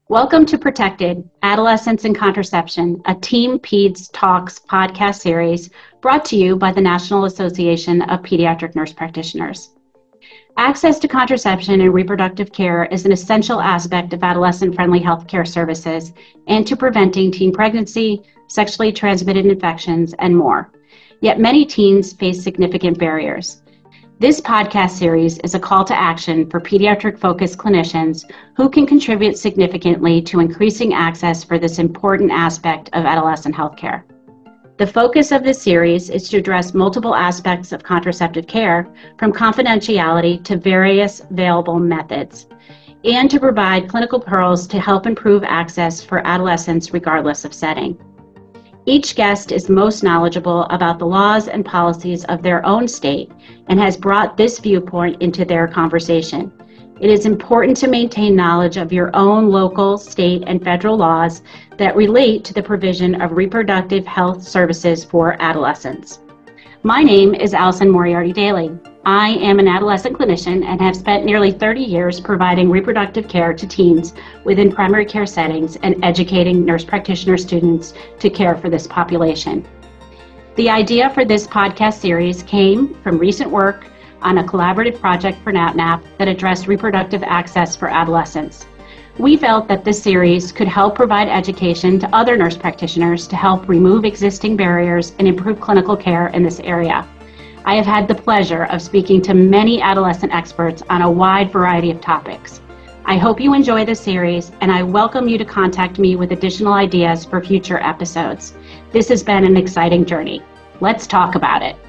Welcome to Protected, Adolescence and Contraception, a Team Peds Talks podcast series brought to you by the National Association of Pediatric Nurse Practitioners. Access to contraception and reproductive care is an essential aspect of adolescent-friendly healthcare services and to preventing teen pregnancy, sexually transmitted infections, and more. Yet many teens face significant barriers. This podcast series is a call to action for pediatric-focused clinicians who can contribute significantly to increasing access for this important aspect of adolescent healthcare. The focus of this series is to address multiple aspects of contraceptive care, from confidentiality to various available methods, and to provide clinical pearls to help improve access for adolescents regardless of setting. Each guest is most knowledgeable about the laws and policies of their own state and has brought this viewpoint into their conversation. It is important to maintain knowledge of your own local, state, and federal laws that relate to the provision of reproductive health services for adolescents. My name is Allison Moriarty Daly. I am an adolescent clinician and have spent nearly 30 years providing reproductive care to teens within primary care settings and educating nurse practitioner students to care for this population. The idea for this podcast series came from recent work on a collaborative project for NAPNAP that addressed reproductive access for adolescents. We felt that this series could help provide education to other nurse practitioners to help remove existing barriers and improve clinical care in this area. I have had the pleasure of speaking to many adolescent experts on a wide variety of topics. I hope you enjoy this series, and I welcome you to contact me with additional ideas for future episodes. This has been an exciting journey. Let's talk about it.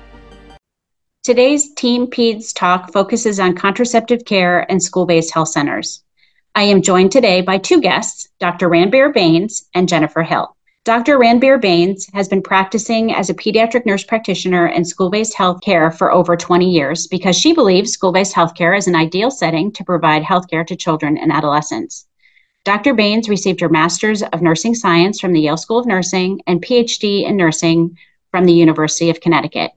Today's Team Peds Talk focuses on contraceptive care and school-based health centers. I am joined today by two guests, Dr. Ranbir Bains and Jennifer Hill. Dr. Ranbir Bains has been practicing as a pediatric nurse practitioner in school-based health care for over 20 years because she believes school-based health care is an ideal setting to provide health care to children and adolescents. Dr. Bains received her Master's of Nursing Science from the Yale School of Nursing and PhD in Nursing from the University of Connecticut.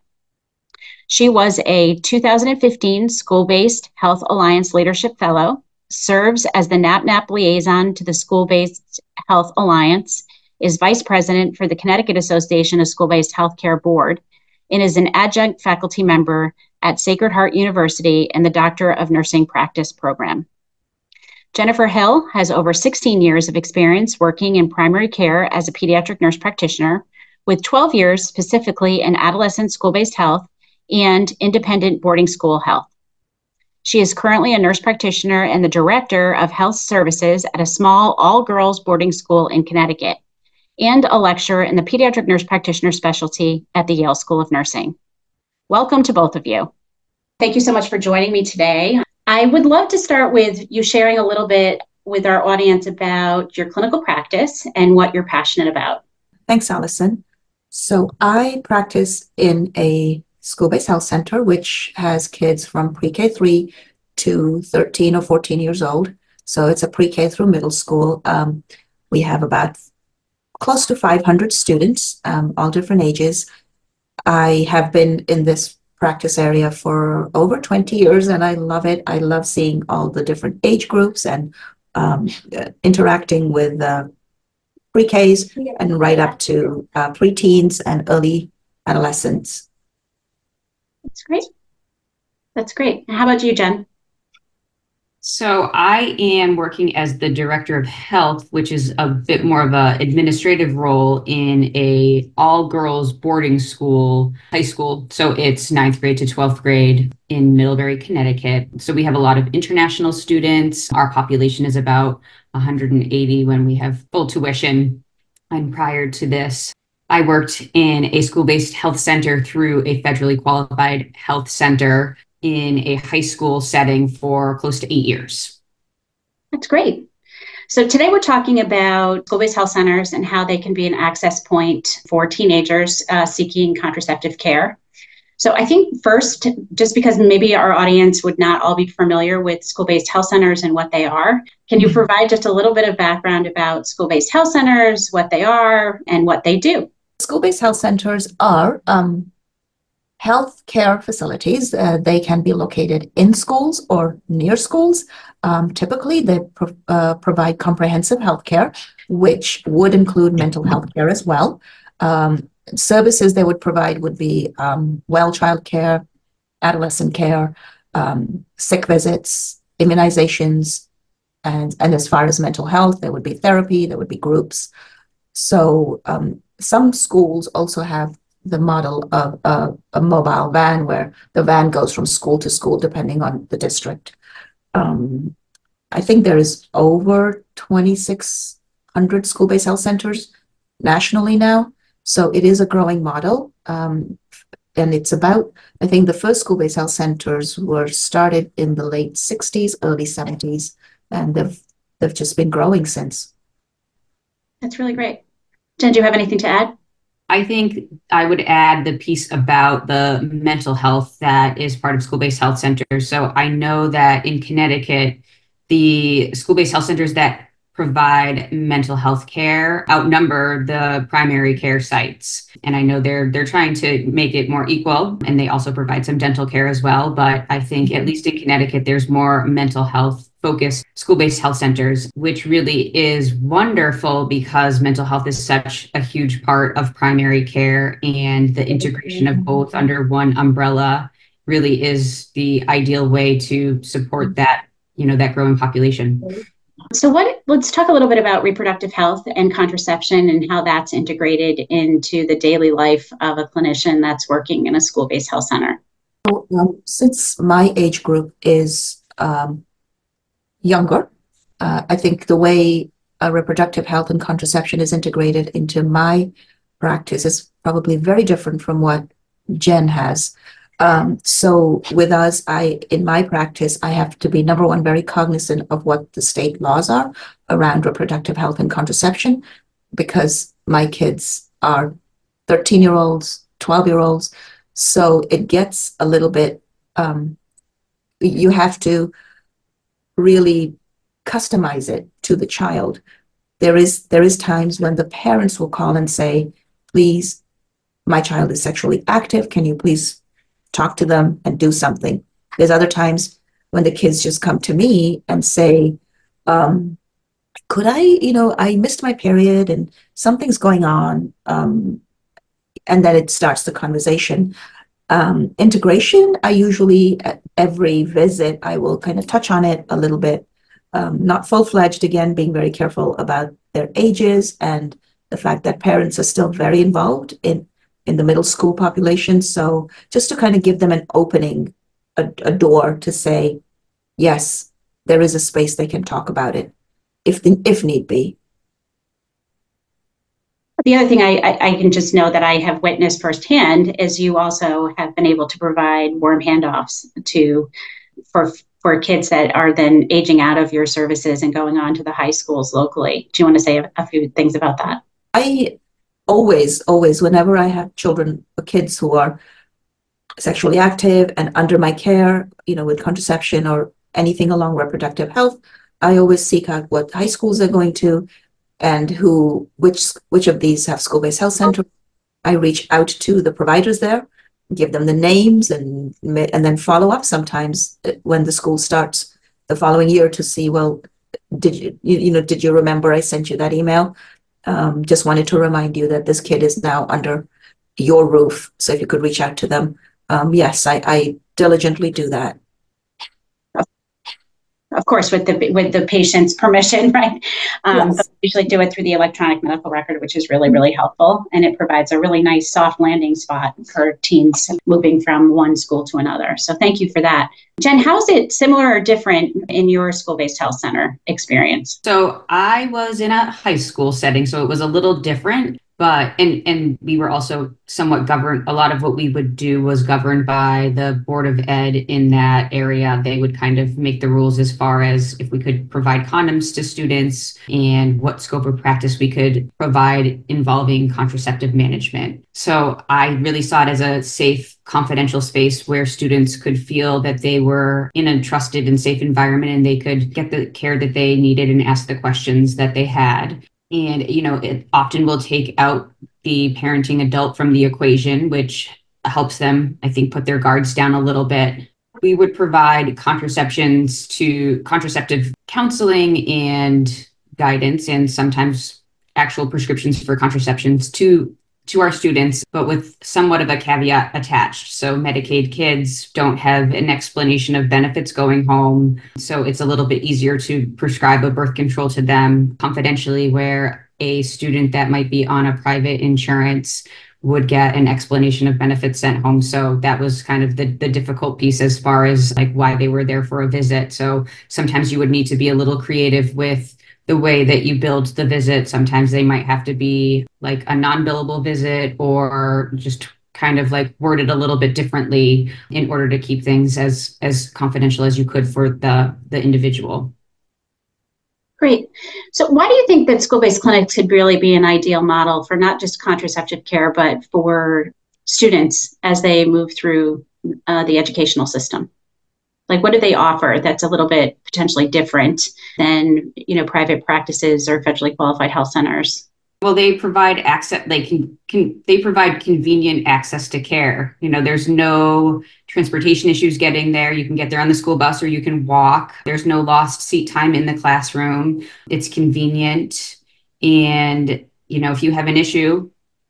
She was a 2015 School-Based Health Alliance Leadership Fellow, serves as the NAPNAP liaison to the School-Based Health Alliance, is vice president for the Connecticut Association of School-Based Healthcare Board, and is an adjunct faculty member at Sacred Heart University and the Doctor of Nursing Practice program. Jennifer Hill has over 16 years of experience working in primary care as a pediatric nurse practitioner, with 12 years specifically in adolescent school-based health and independent boarding school health. She is currently a nurse practitioner and the director of health services at a small all-girls boarding school in Connecticut, and a lecturer in the pediatric nurse practitioner specialty at the Yale School of Nursing. Welcome to both of you. Thank you so much for joining me today. I would love to start with you sharing a little bit with our audience about your clinical practice and what you're passionate about. Thanks, Allison. So I practice in a school-based health center, which has kids from pre-K 3 to 13 or 14 years old. So it's a pre-K through middle school. We have about close to 500 students, all different ages. I have been in this practice area for over 20 years, and I love it. I love seeing all the different age groups and interacting with pre-Ks and right up to preteens and early adolescents. That's great. That's great. How about you, Jen? So I am working as the director of health, which is a bit more of an administrative role in a all-girls boarding school, high school. So it's 9th grade to 12th grade in Middlebury, Connecticut. So we have a lot of international students. Our population is about 180 when we have full tuition. And prior to this, I worked in a school-based health center through a federally qualified health center in a high school setting for close to 8 years. That's great. So today we're talking about school-based health centers and how they can be an access point for teenagers seeking contraceptive care. So I think first, just because maybe our audience would not all be familiar with school-based health centers and what they are, can you provide just a little bit of background about school-based health centers, what they are, and what they do? School-based health centers are healthcare facilities. They can be located in schools or near schools. Typically, they provide comprehensive healthcare, which would include mental health care as well. Services they would provide would be well child care, adolescent care, sick visits, immunizations, and as far as mental health, there would be therapy, there would be groups. So some schools also have the model of a mobile van where the van goes from school to school depending on the district. I think there is over 2,600 school-based health centers nationally now. So it is a growing model. And it's about, I think the first school-based health centers were started in the late 60s, early 70s, and they've just been growing since. That's really great. Jen, do you have anything to add? I think I would add the piece about the mental health that is part of school-based health centers. So I know that in Connecticut, the school-based health centers that provide mental health care outnumber the primary care sites. And I know they're trying to make it more equal, and they also provide some dental care as well. But I think at least in Connecticut, there's more mental health focused school-based health centers, which really is wonderful because mental health is such a huge part of primary care, and the integration of both under one umbrella really is the ideal way to support that, that growing population. So let's talk a little bit about reproductive health and contraception and how that's integrated into the daily life of a clinician that's working in a school-based health center. Since my age group is younger, I think the way reproductive health and contraception is integrated into my practice is probably very different from what Jen has. So with us, in my practice, I have to be, number one, very cognizant of what the state laws are around reproductive health and contraception, because my kids are 13-year-olds, 12-year-olds. So it gets a little bit, you have to really customize it to the child. There is times when the parents will call and say, please, my child is sexually active. Can you please talk to them and do something? There's other times when the kids just come to me and say, could I missed my period and something's going on. And then it starts the conversation. Integration, I usually, at every visit, I will kind of touch on it a little bit. Not full-fledged, again, being very careful about their ages and the fact that parents are still very involved in the middle school population. So just to kind of give them an opening, a door to say, yes, there is a space they can talk about it if need be. The other thing I can just know that I have witnessed firsthand is you also have been able to provide warm handoffs for kids that are then aging out of your services and going on to the high schools locally. Do you want to say a few things about that? I always, whenever I have children or kids who are sexually active and under my care, with contraception or anything along reproductive health, I always seek out what high schools they're going to and which of these have school-based health centers. I reach out to the providers there, give them the names, and then follow up sometimes when the school starts the following year to see, well, did you remember I sent you that email? Just wanted to remind you that this kid is now under your roof. So if you could reach out to them. Yes, I diligently do that. Of course, with the patient's permission, right? Yes. But we usually do it through the electronic medical record, which is really, really helpful. And it provides a really nice soft landing spot for teens moving from one school to another. So thank you for that. Jen, how is it similar or different in your school-based health center experience? So I was in a high school setting, so it was a little different. But and we were also somewhat governed. A lot of what we would do was governed by the Board of Ed in that area. They would kind of make the rules as far as if we could provide condoms to students and what scope of practice we could provide involving contraceptive management. So I really saw it as a safe, confidential space where students could feel that they were in a trusted and safe environment and they could get the care that they needed and ask the questions that they had. And, it often will take out the parenting adult from the equation, which helps them, I think, put their guards down a little bit. We would provide contraceptive counseling and guidance, and sometimes actual prescriptions for contraceptions to our students, but with somewhat of a caveat attached. So Medicaid kids don't have an explanation of benefits going home. So it's a little bit easier to prescribe a birth control to them confidentially, where a student that might be on a private insurance would get an explanation of benefits sent home. So that was kind of the difficult piece as far as like why they were there for a visit. So sometimes you would need to be a little creative with the way that you build the visit. Sometimes they might have to be like a non-billable visit, or just kind of like worded a little bit differently in order to keep things as confidential as you could for the individual. Great. So why do you think that school-based clinics could really be an ideal model for not just contraceptive care, but for students as they move through the educational system? Like, what do they offer that's a little bit potentially different than, private practices or federally qualified health centers? Well, they provide access. They provide convenient access to care. There's no transportation issues getting there. You can get there on the school bus or you can walk. There's no lost seat time in the classroom. It's convenient. And, if you have an issue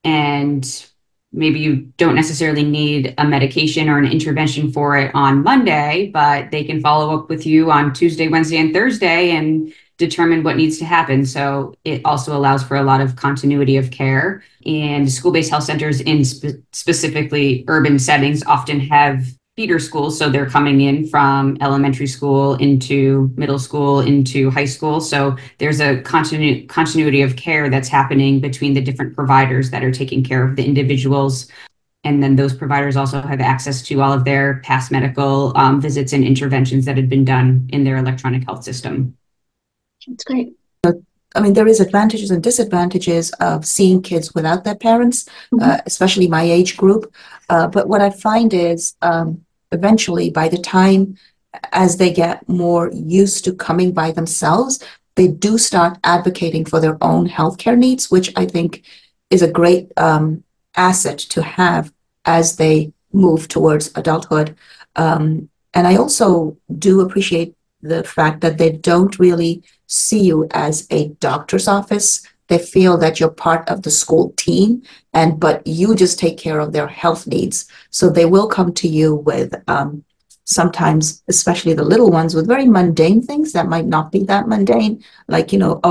and maybe you don't necessarily need a medication or an intervention for it on Monday, but they can follow up with you on Tuesday, Wednesday, and Thursday and determine what needs to happen. So it also allows for a lot of continuity of care. And school-based health centers in specifically urban settings often have feeder schools. So they're coming in from elementary school into middle school into high school. So there's a continuity of care that's happening between the different providers that are taking care of the individuals. And then those providers also have access to all of their past medical visits and interventions that had been done in their electronic health system. That's great. I mean, there is advantages and disadvantages of seeing kids without their parents, especially my age group. But what I find is eventually, by the time as they get more used to coming by themselves, they do start advocating for their own healthcare needs, which I think is a great asset to have as they move towards adulthood. And I also do appreciate the fact that they don't really see you as a doctor's office. They feel that you're part of the school team, but you just take care of their health needs. So they will come to you with sometimes, especially the little ones, with very mundane things that might not be that mundane, like,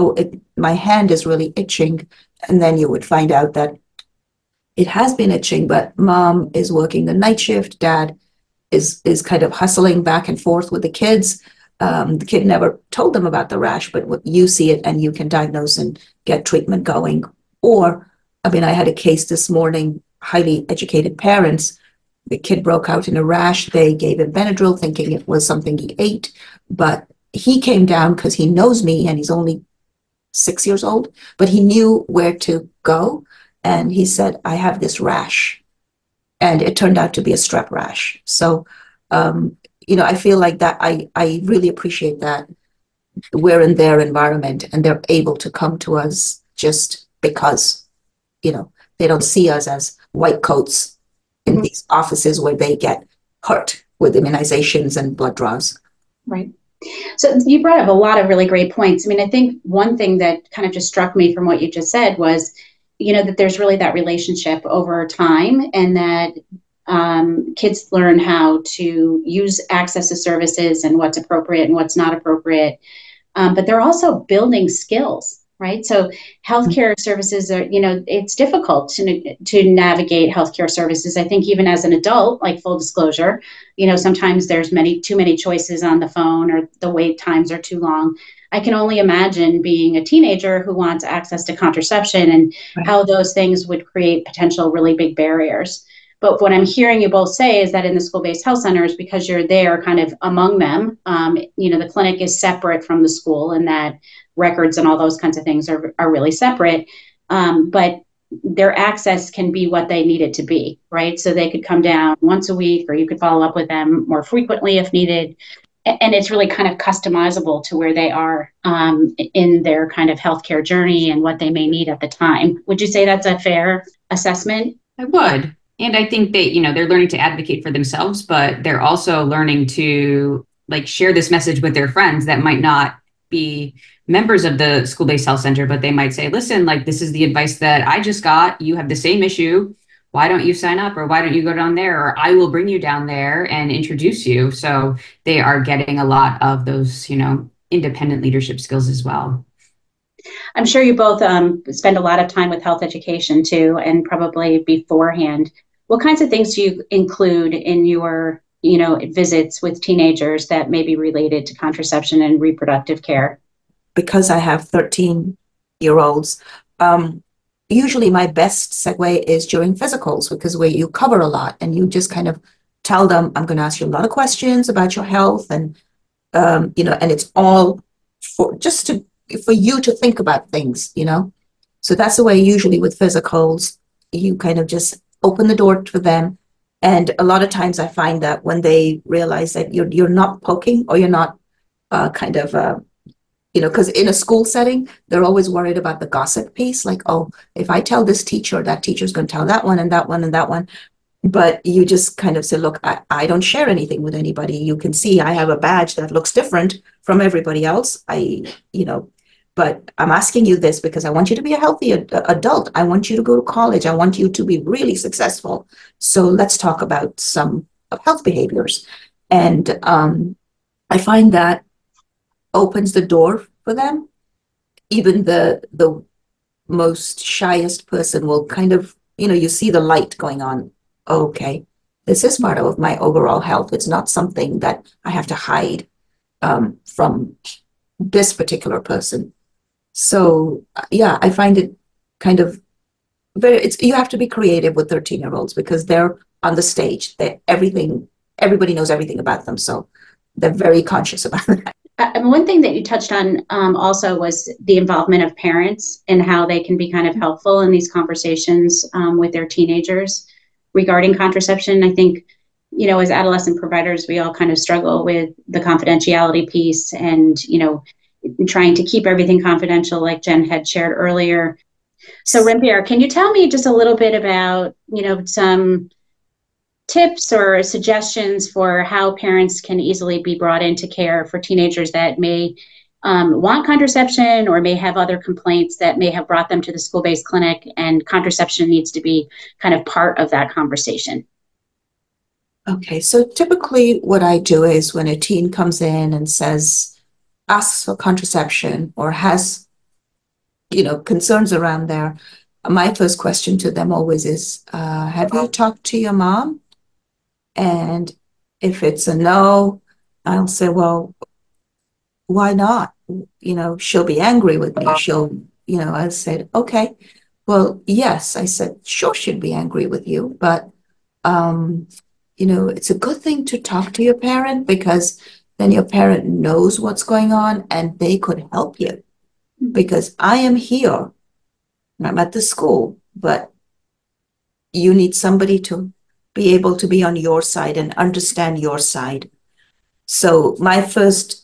my hand is really itching. And then you would find out that it has been itching, but mom is working the night shift. Dad is kind of hustling back and forth with the kids. The kid never told them about the rash, but you see it and you can diagnose and get treatment going. Or, I had a case this morning, highly educated parents. The kid broke out in a rash. They gave him Benadryl thinking it was something he ate, but he came down because he knows me and he's only 6 years old, but he knew where to go. And he said, I have this rash. And it turned out to be a strep rash. So, I feel like that I really appreciate that we're in their environment and they're able to come to us just because, they don't see us as white coats in these offices where they get hurt with immunizations and blood draws. Right. So you brought up a lot of really great points. I think one thing that kind of just struck me from what you just said was, that there's really that relationship over time, and that kids learn how to use access to services and what's appropriate and what's not appropriate. But they're also building skills, right? So healthcare services are, it's difficult to navigate healthcare services. I think even as an adult, like full disclosure, sometimes there's too many choices on the phone, or the wait times are too long. I can only imagine being a teenager who wants access to contraception and how those things would create potential really big barriers. But what I'm hearing you both say is that in the school-based health centers, because you're there kind of among them, the clinic is separate from the school, and that records and all those kinds of things are really separate. But their access can be what they need it to be, right? So they could come down once a week, or you could follow up with them more frequently if needed. And it's really kind of customizable to where they are in their kind of healthcare journey and what they may need at the time. Would you say that's a fair assessment? I would. And I think that, they're learning to advocate for themselves, but they're also learning to like share this message with their friends that might not be members of the school-based health center, but they might say, listen, like, this is the advice that I just got. You have the same issue. Why don't you sign up, or why don't you go down there, or I will bring you down there and introduce you. So they are getting a lot of those, independent leadership skills as well. I'm sure you both spend a lot of time with health education too, and probably beforehand. What kinds of things do you include in your, visits with teenagers that may be related to contraception and reproductive care? Because I have 13-year-olds, usually my best segue is during physicals, because where you cover a lot and you just kind of tell them, I'm going to ask you a lot of questions about your health, and and it's all for you to think about things, So that's the way usually with physicals, you kind of just open the door for them. And a lot of times I find that when they realize that you're not poking, or you're not because in a school setting, they're always worried about the gossip piece. Like, oh, if I tell this teacher, that teacher's going to tell that one and that one and that one. But you just kind of say, look, I don't share anything with anybody. You can see I have a badge that looks different from everybody else. But I'm asking you this because I want you to be a healthy adult. I want you to go to college. I want you to be really successful. So let's talk about some of health behaviors. And I find that opens the door for them. Even the most shyest person will kind of, you see the light going on. Okay, this is part of my overall health. It's not something that I have to hide from this particular person. So yeah, I find it kind of you have to be creative with 13-year-olds because they're on the stage. Everybody knows everything about them. So they're very conscious about that. One thing that you touched on also was the involvement of parents and how they can be kind of helpful in these conversations with their teenagers regarding contraception. I think, as adolescent providers, we all kind of struggle with the confidentiality piece and, trying to keep everything confidential, like Jen had shared earlier. So Renpierre, can you tell me just a little bit about, some tips or suggestions for how parents can easily be brought into care for teenagers that may want contraception or may have other complaints that may have brought them to the school-based clinic, and contraception needs to be kind of part of that conversation? Okay, so typically what I do is when a teen comes in and asks for contraception or has, concerns around there, my first question to them always is, have you talked to your mom? And if it's a no, I'll say, well, why not? She'll be angry with me. I said, okay, well, yes. I said, sure, she'd be angry with you, but, it's a good thing to talk to your parent, because then your parent knows what's going on and they could help you. Because I am here, I'm at the school, but you need somebody to be able to be on your side and understand your side. So my first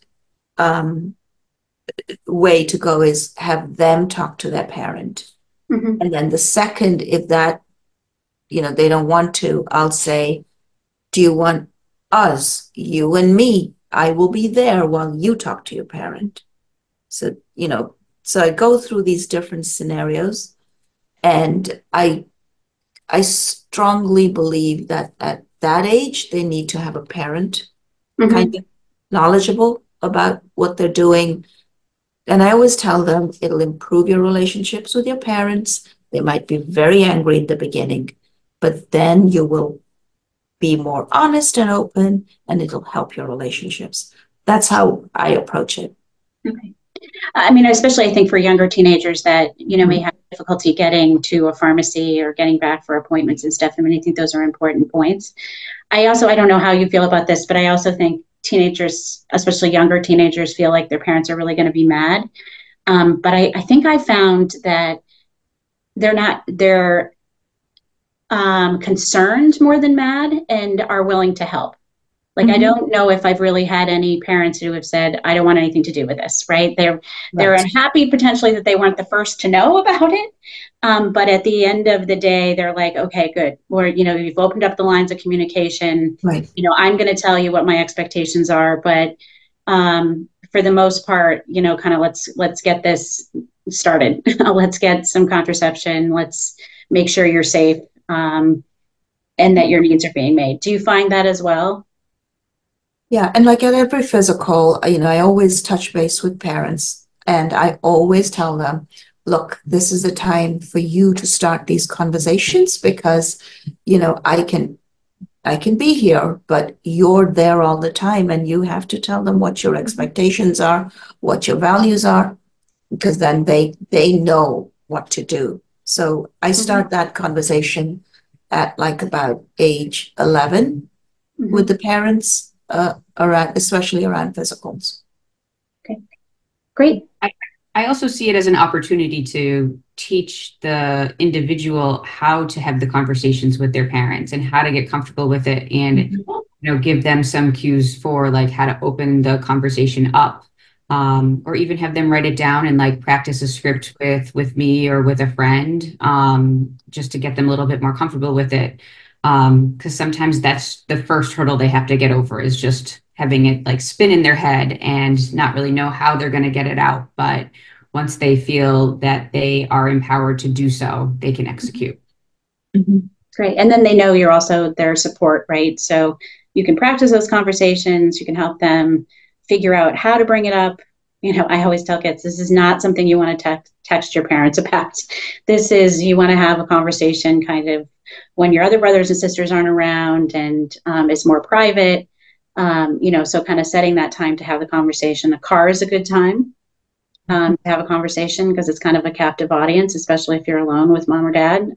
way to go is have them talk to their parent. Mm-hmm. And then the second, if that, they don't want to, I'll say, do you want us, you and me? I will be there while you talk to your parent. So, so I go through these different scenarios, and I strongly believe that at that age, they need to have a parent mm-hmm. kind of knowledgeable about what they're doing. And I always tell them it'll improve your relationships with your parents. They might be very angry in the beginning, but then you will be more honest and open, and it'll help your relationships. That's how I approach it. Okay. I mean, especially I think for younger teenagers that, mm-hmm. may have difficulty getting to a pharmacy or getting back for appointments and stuff. I mean, I think those are important points. I don't know how you feel about this, but I also think teenagers, especially younger teenagers, feel like their parents are really going to be mad. But I think I found that they're concerned more than mad and are willing to help. Like, mm-hmm. I don't know if I've really had any parents who have said, I don't want anything to do with this, right? They're unhappy potentially that they weren't the first to know about it, But at the end of the day, they're like, okay, good. Or, you've opened up the lines of communication. Right. I'm going to tell you what my expectations are, but for the most part, kind of let's get this started. Let's get some contraception. Let's make sure you're safe, and that your needs are being made. Do you find that as well? Yeah, and like at every physical, I always touch base with parents and I always tell them, look, this is the time for you to start these conversations because, I can be here, but you're there all the time and you have to tell them what your expectations are, what your values are, because then they know what to do. So I start that conversation at like about age 11 with the parents around, especially around physicals. Okay, great. I also see it as an opportunity to teach the individual how to have the conversations with their parents and how to get comfortable with it and give them some cues for like how to open the conversation up, or even have them write it down and like practice a script with me or with a friend, just to get them a little bit more comfortable with it, because sometimes that's the first hurdle they have to get over, is just having it like spin in their head and not really know how they're going to get it out. But once they feel that they are empowered to do so, they can execute. Great. And then they know you're also their support, right? So you can practice those conversations, you can help them figure out how to bring it up. I always tell kids, this is not something you want to text your parents about. This is, you want to have a conversation kind of when your other brothers and sisters aren't around, and it's more private. So kind of setting that time to have the conversation. A car is a good time to have a conversation because it's kind of a captive audience, especially if you're alone with mom or dad.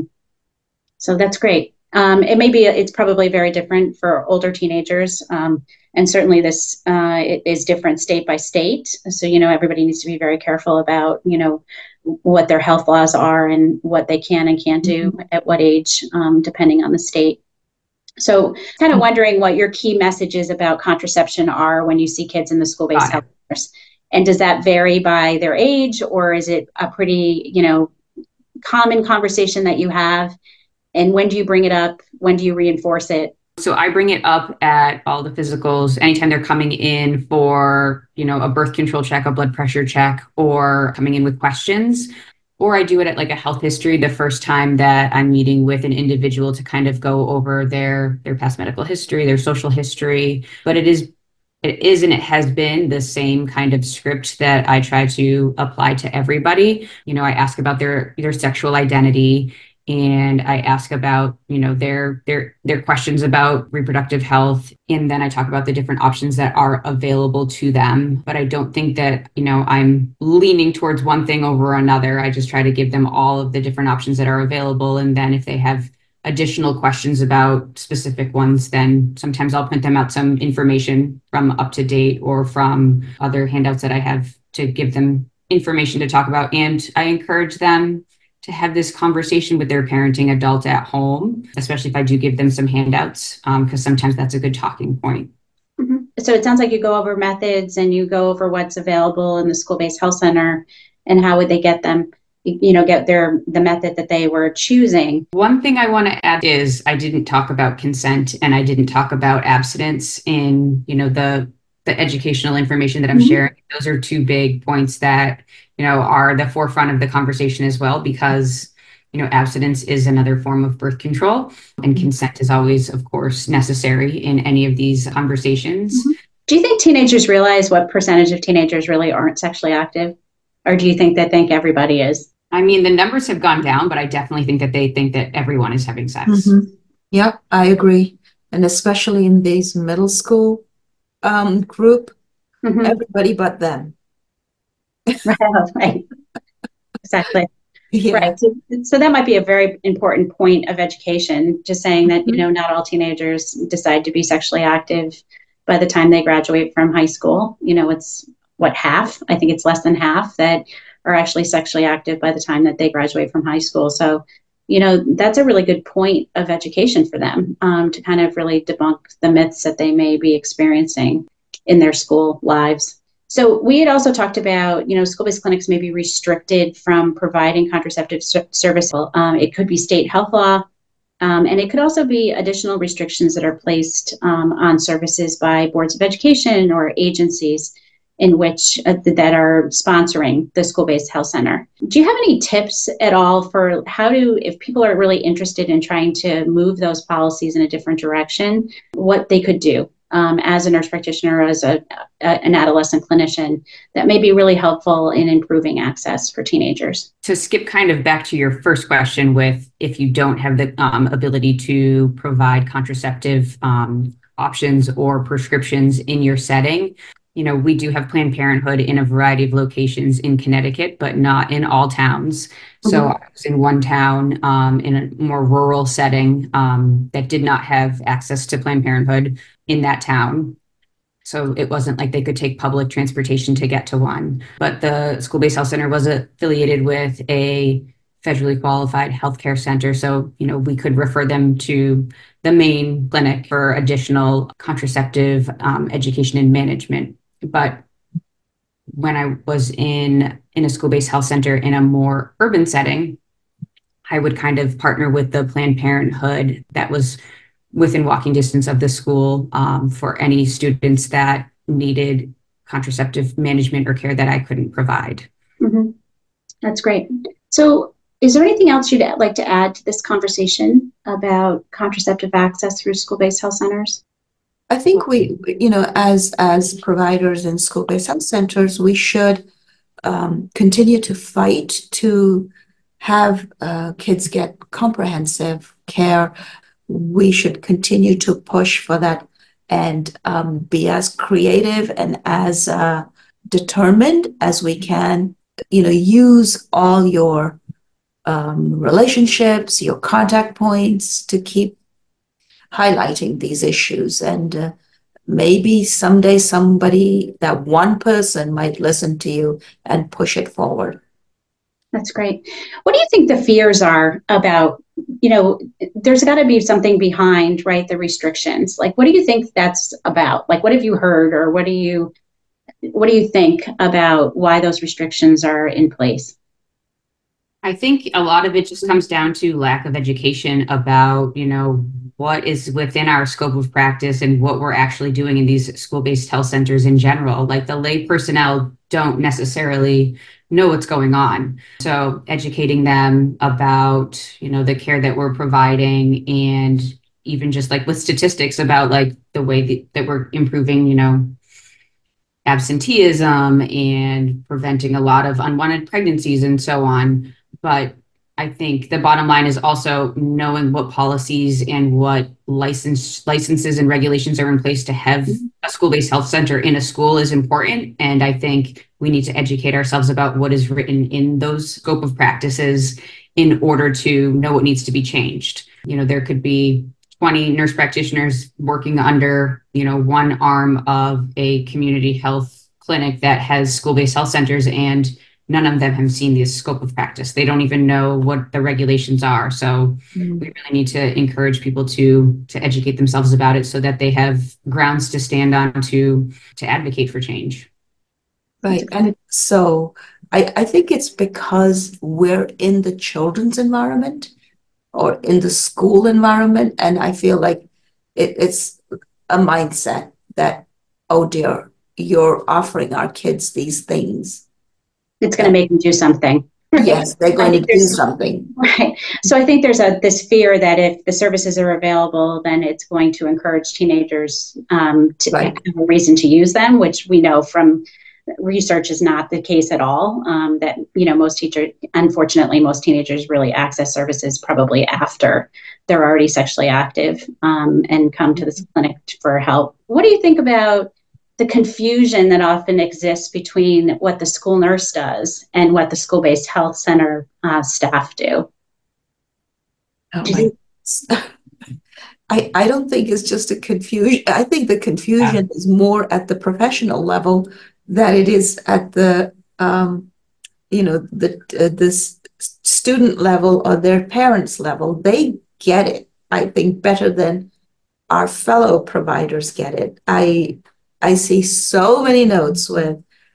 So that's great. It's probably very different for older teenagers. And certainly this it is different state by state. So, everybody needs to be very careful about, what their health laws are and what they can and can't do at what age, depending on the state. So kind of wondering what your key messages about contraception are when you see kids in the school-based health centers. And does that vary by their age, or is it a pretty, common conversation that you have? And when do you bring it up? When do you reinforce it? So I bring it up at all the physicals anytime they're coming in for, a birth control check, a blood pressure check, or coming in with questions. Or I do it at like a health history the first time that I'm meeting with an individual to kind of go over their past medical history, their social history. But it is and it has been the same kind of script that I try to apply to everybody. I ask about their sexual identity, and I ask about, their questions about reproductive health. And then I talk about the different options that are available to them. But I don't think that, I'm leaning towards one thing over another. I just try to give them all of the different options that are available. And then if they have additional questions about specific ones, then sometimes I'll print them out some information from Up to Date or from other handouts that I have to give them information to talk about. And I encourage them to have this conversation with their parenting adult at home, especially if I do give them some handouts, because sometimes that's a good talking point. So it sounds like you go over methods and you go over what's available in the school-based health center and how would they get them, get the method that they were choosing. One thing I want to add is I didn't talk about consent and I didn't talk about abstinence in, the educational information that I'm sharing. Those are two big points that, are the forefront of the conversation as well, because, abstinence is another form of birth control and consent is always, of course, necessary in any of these conversations. Do you think teenagers realize what percentage of teenagers really aren't sexually active? Or do you think they think everybody is? I mean, the numbers have gone down, but I definitely think that they think that everyone is having sex. Yep, I agree. And especially in these middle school group, everybody but them. Right. Exactly. Yeah. Right. So that might be a very important point of education, just saying that, not all teenagers decide to be sexually active by the time they graduate from high school. It's half? I think it's less than half that are actually sexually active by the time that they graduate from high school. So, that's a really good point of education for them, to kind of really debunk the myths that they may be experiencing in their school lives. So we had also talked about, school-based clinics may be restricted from providing contraceptive service. It could be state health law, and it could also be additional restrictions that are placed on services by boards of education or agencies in which that are sponsoring the school-based health center. Do you have any tips at all for if people are really interested in trying to move those policies in a different direction, what they could do as a nurse practitioner, as an adolescent clinician, that may be really helpful in improving access for teenagers? To skip kind of back to your first question with if you don't have the ability to provide contraceptive options or prescriptions in your setting, we do have Planned Parenthood in a variety of locations in Connecticut, but not in all towns. So I was in one town in a more rural setting that did not have access to Planned Parenthood in that town. So it wasn't like they could take public transportation to get to one. But the school-based health center was affiliated with a federally qualified healthcare center. So, we could refer them to the main clinic for additional contraceptive education and management. But when I was in a school-based health center in a more urban setting, I would kind of partner with the Planned Parenthood that was within walking distance of the school for any students that needed contraceptive management or care that I couldn't provide. Mm-hmm. That's great. So is there anything else you'd like to add to this conversation about contraceptive access through school-based health centers? I think we, as providers in school-based health centers, we should continue to fight to have kids get comprehensive care. We should continue to push for that and be as creative and as determined as we can. Use all your relationships, your contact points to keep highlighting these issues. And maybe someday that one person might listen to you and push it forward. That's great. What do you think the fears are about, there's got to be something behind, right, the restrictions? Like, what do you think that's about? Like, what have you heard, or what do you think about why those restrictions are in place? I think a lot of it just comes down to lack of education about, what is within our scope of practice and what we're actually doing in these school-based health centers in general. Like, the lay personnel don't necessarily know what's going on. So educating them about, the care that we're providing, and even just like with statistics about like the way that we're improving, absenteeism and preventing a lot of unwanted pregnancies and so on. But I think the bottom line is also knowing what policies and what licenses and regulations are in place to have a school-based health center in a school is important. And I think we need to educate ourselves about what is written in those scope of practices in order to know what needs to be changed. There could be 20 nurse practitioners working under, one arm of a community health clinic that has school-based health centers, and none of them have seen the scope of practice. They don't even know what the regulations are. So we really need to encourage people to educate themselves about it so that they have grounds to stand on to advocate for change. Right. And so I think it's because we're in the children's environment or in the school environment. And I feel like it's a mindset that, oh dear, you're offering our kids these things. It's going to make them do something. Yes, they're going to do something. Right. So I think there's this fear that if the services are available, then it's going to encourage teenagers to have a reason to use them, which we know from research is not the case at all. That, unfortunately, most teenagers really access services probably after they're already sexually active and come to this clinic for help. What do you think about the confusion that often exists between what the school nurse does and what the school-based health center staff do? I don't think it's just a confusion. I think the confusion is more at the professional level than it is at the student level or their parents' level. They get it, I think, better than our fellow providers get it. I see so many notes with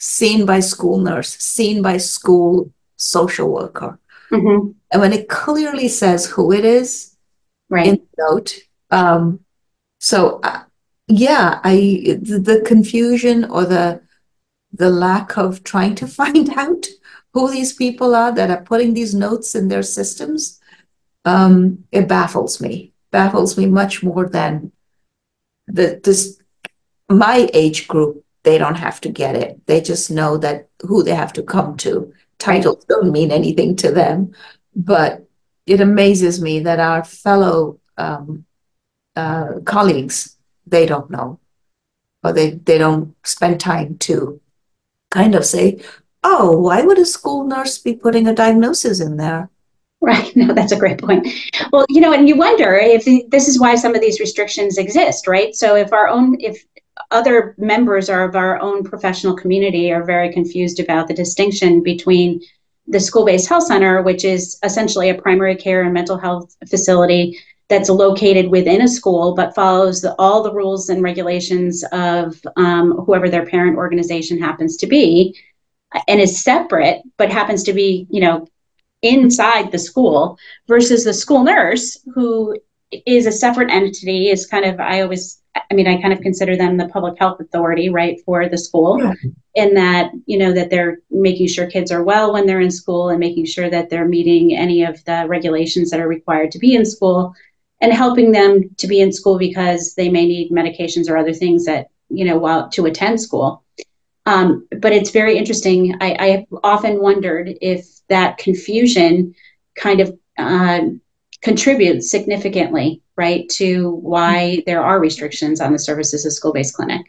seen by school nurse, seen by school social worker. Mm-hmm. And when it clearly says who it is in Right. the note, so yeah, the confusion or the lack of trying to find out who these people are that are putting these notes in their systems, it baffles me much more than this my age group. They don't have to get it. They just know that who they have to come to. Titles don't mean anything to them, but it amazes me that our fellow colleagues, they don't know, or they don't spend time to kind of say, oh, why would a school nurse be putting a diagnosis in there? Right. No, that's a great point. Well, and you wonder if this is why some of these restrictions exist, right? So if other members of our own professional community are very confused about the distinction between the school-based health center, which is essentially a primary care and mental health facility that's located within a school, but follows all the rules and regulations of whoever their parent organization happens to be, and is separate, but happens to be, inside the school, versus the school nurse, who is a separate entity, is kind of, I kind of consider them the public health authority, right, for the school. Yeah. In that, that they're making sure kids are well when they're in school, and making sure that they're meeting any of the regulations that are required to be in school, and helping them to be in school because they may need medications or other things that, while to attend school. But it's very interesting. I have often wondered if that confusion kind of contributes significantly, right, to why there are restrictions on the services of school-based clinic.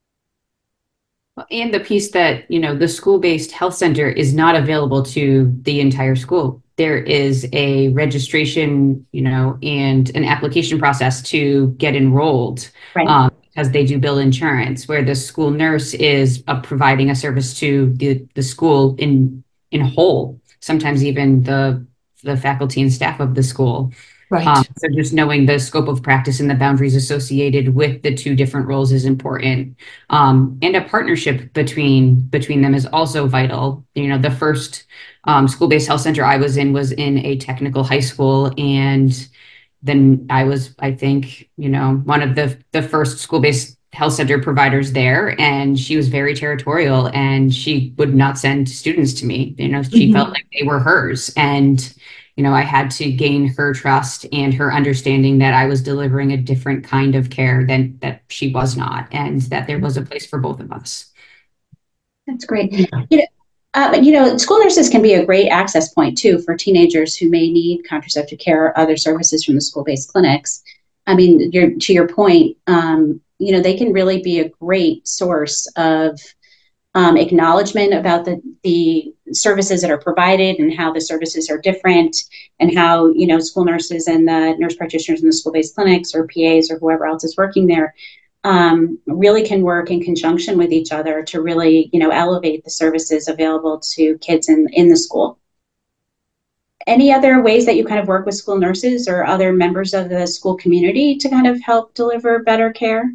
And the piece that, the school-based health center is not available to the entire school. There is a registration, and an application process to get enrolled. Right. Because they do bill insurance, where the school nurse is providing a service to the school in whole, sometimes even the faculty and staff of the school. Right. So just knowing the scope of practice and the boundaries associated with the two different roles is important. And a partnership between them is also vital. The first school-based health center I was in a technical high school, and then I was, I think, one of the first school-based health center providers there, and she was very territorial, and she would not send students to me. She felt like they were hers, and I had to gain her trust and her understanding that I was delivering a different kind of care than that she was not, and that there was a place for both of us. That's great. School nurses can be a great access point too for teenagers who may need contraceptive care or other services from the school-based clinics. To your point, they can really be a great source of acknowledgement about the services that are provided, and how the services are different, and how, school nurses and the nurse practitioners in the school-based clinics, or PAs, or whoever else is working there, really can work in conjunction with each other to really, elevate the services available to kids in the school. Any other ways that you kind of work with school nurses or other members of the school community to kind of help deliver better care?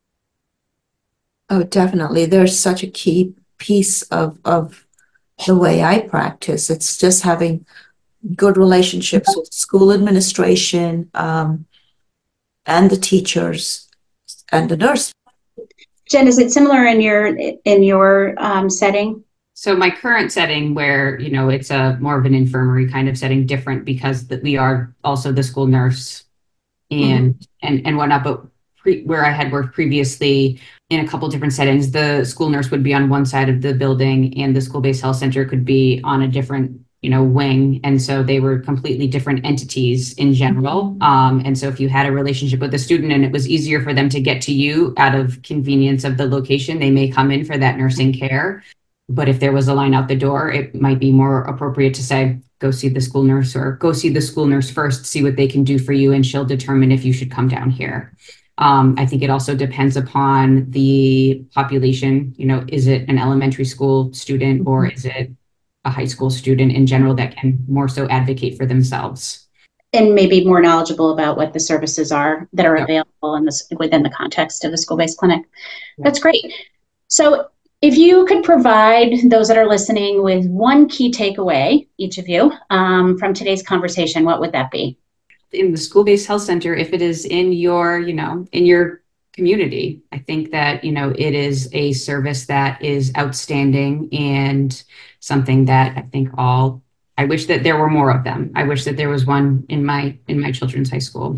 Oh, definitely. There's such a key piece of the way I practice. It's just having good relationships with school administration, and the teachers and the nurse. Jen, is it similar in your setting? So my current setting, where it's a more of an infirmary kind of setting, different because we are also the school nurse and whatnot. But where I had worked previously in a couple different settings, the school nurse would be on one side of the building, and the school-based health center could be on a different wing. And so they were completely different entities in general. And so if you had a relationship with a student and it was easier for them to get to you out of convenience of the location, they may come in for that nursing care. But if there was a line out the door, it might be more appropriate to say, go see the school nurse, or go see the school nurse first, see what they can do for you, and she'll determine if you should come down here. I think it also depends upon the population. Is it an elementary school student, or is it a high school student in general that can more so advocate for themselves? And maybe more knowledgeable about what the services are that are available within the context of the school-based clinic. That's great. So If you could provide those that are listening with one key takeaway, each of you, from today's conversation, what would that be? In the school-based health center, if it is in your, in your community, I think that, it is a service that is outstanding and something that I wish that there were more of them. I wish that there was one in my children's high school.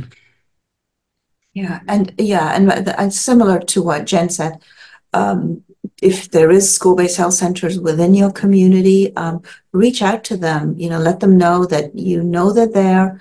And similar to what Jen said, if there is school-based health centers within your community, reach out to them, let them know that they're there.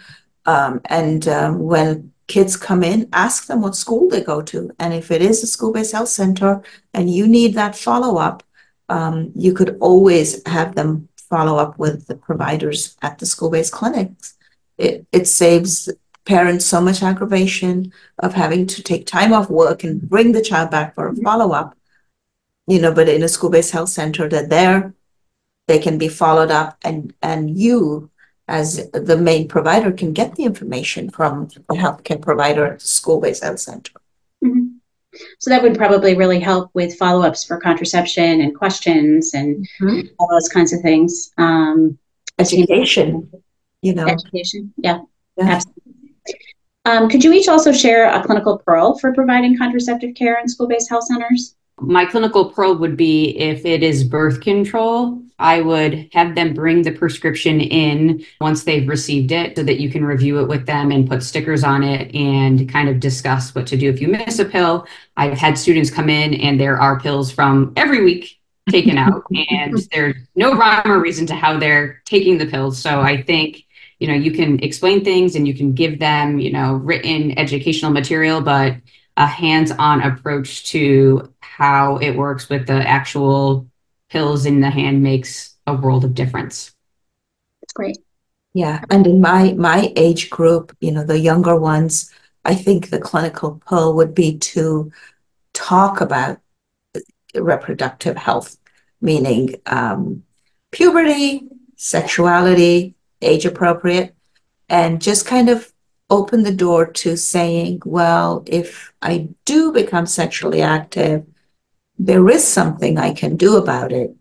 When kids come in, ask them what school they go to. And if it is a school-based health center and you need that follow-up, you could always have them follow up with the providers at the school-based clinics. It saves parents so much aggravation of having to take time off work and bring the child back for a follow-up. But in a school-based health center, they can be followed up, and you as the main provider can get the information from the healthcare provider at the school-based health center. Mm-hmm. So that would probably really help with follow-ups for contraception and questions and all those kinds of things. Education, Education, yeah. Absolutely. Could you each also share a clinical pearl for providing contraceptive care in school-based health centers? My clinical pearl would be, if it is birth control, I would have them bring the prescription in once they've received it so that you can review it with them and put stickers on it and kind of discuss what to do if you miss a pill. I've had students come in and there are pills from every week taken out and there's no rhyme or reason to how they're taking the pills. So I think, you can explain things and you can give them, written educational material, but a hands-on approach to how it works with the actual pills in the hand makes a world of difference. That's great. Yeah, and in my age group, the younger ones, I think the clinical pearl would be to talk about reproductive health, meaning puberty, sexuality, age appropriate, and just kind of open the door to saying, well, if I do become sexually active, there is something I can do about it,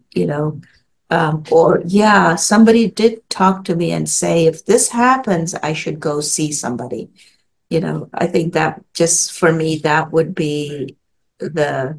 somebody did talk to me and say, if this happens, I should go see somebody. I think that just for me, that would be the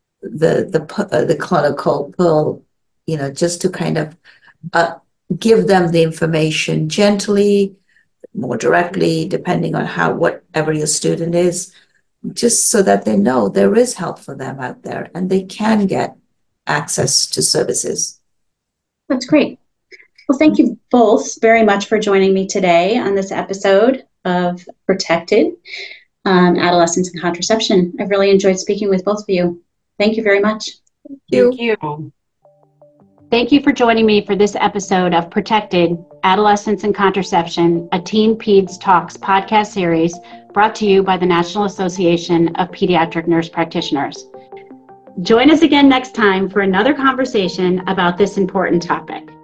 clinical pearl, just to kind of give them the information gently, more directly, depending on whatever your student is, just so that they know there is help for them out there and they can get access to services. That's great. Well, thank you both very much for joining me today on this episode of Protected, Adolescence and Contraception. I've really enjoyed speaking with both of you. Thank you very much. Thank you. Thank you for joining me for this episode of Protected, Adolescence and Contraception, a Teen Peds Talks podcast series brought to you by the National Association of Pediatric Nurse Practitioners. Join us again next time for another conversation about this important topic.